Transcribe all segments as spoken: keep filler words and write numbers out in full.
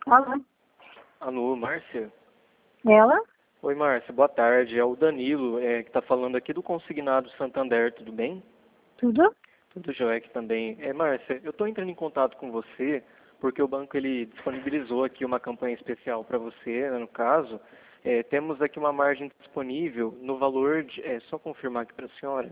Alô? Alô, Márcia? Ela? Oi, Márcia, boa tarde. É o Danilo, é, que está falando aqui do Consignado Santander, tudo bem? Tudo? Tudo jóia aqui também. É, Márcia, eu estou entrando em contato com você porque o banco ele disponibilizou aqui uma campanha especial para você, né, no caso. É, temos aqui uma margem disponível no valor de, é só confirmar aqui para a senhora,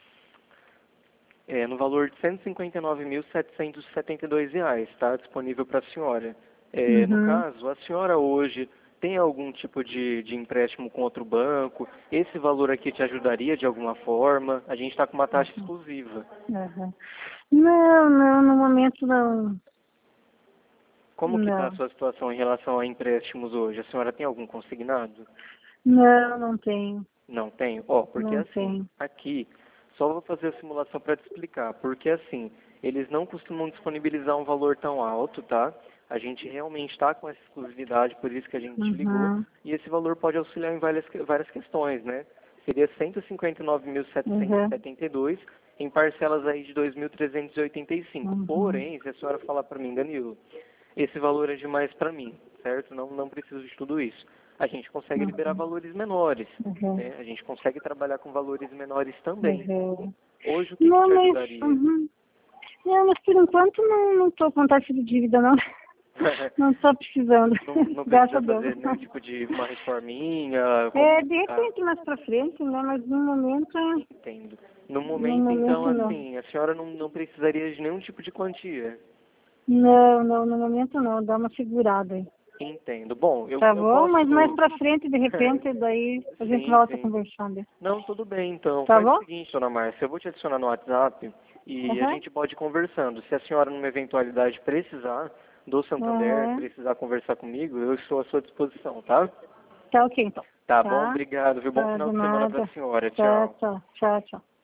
é, no valor de cento e cinquenta e nove mil, setecentos e setenta e dois reais, tá? Disponível para a senhora. É, no Uhum. caso, a senhora hoje tem algum tipo de, de empréstimo com outro banco? Esse valor aqui te ajudaria de alguma forma? A gente está com uma taxa Uhum. exclusiva. Uhum. Não, não, no momento não. Como que está a Não. sua situação em relação a empréstimos hoje? A senhora tem algum consignado? Não, não tenho. Não tenho? Ó, porque Não assim, tenho. aqui, só vou fazer a simulação para te explicar. Porque assim, eles não costumam disponibilizar um valor tão alto, tá? A gente realmente está com essa exclusividade, por isso que a gente te ligou. Uhum. E esse valor pode auxiliar em várias, várias questões, né? Seria cento e cinquenta e nove mil, setecentos e Uhum. setenta e dois em parcelas aí de dois mil trezentos e oitenta e cinco. Uhum. Porém, se a senhora falar para mim, Danilo, esse valor é demais para mim, certo? Não, não preciso de tudo isso. A gente consegue liberar Uhum. valores menores, Uhum. né? A gente consegue trabalhar com valores menores também. Uhum. Hoje, o que, que Não, te mas. ajudaria? Uhum. Não, mas por enquanto não, não tô com taxa de dívida, não. Não tô precisando. não, não Graças a precisa Deus. fazer nenhum tipo de uma reforminha? Com... É, de Ah, repente mais pra frente, né? Mas no momento, entendo. No no momento, então, momento não. assim, a senhora não, não precisaria de nenhum tipo de quantia? Não, não, no momento não, dá uma segurada aí. Entendo. Bom, eu, Tá eu bom? Mas mais posso... pra frente, de repente, daí a gente sim, volta sim. conversando. Não, tudo bem, então. Tá Faz o bom? seguinte, dona Márcia, eu vou te adicionar no WhatsApp e a Aham, gente pode ir conversando. Se a senhora, numa eventualidade, precisar do Santander, aham. precisar conversar comigo, eu estou à sua disposição, tá? Tá ok, então. Tá bom? Tá? Obrigado, viu? Bom Tá, final de de semana pra nada. senhora. Tá, Tchau. tá. Tchau, tchau.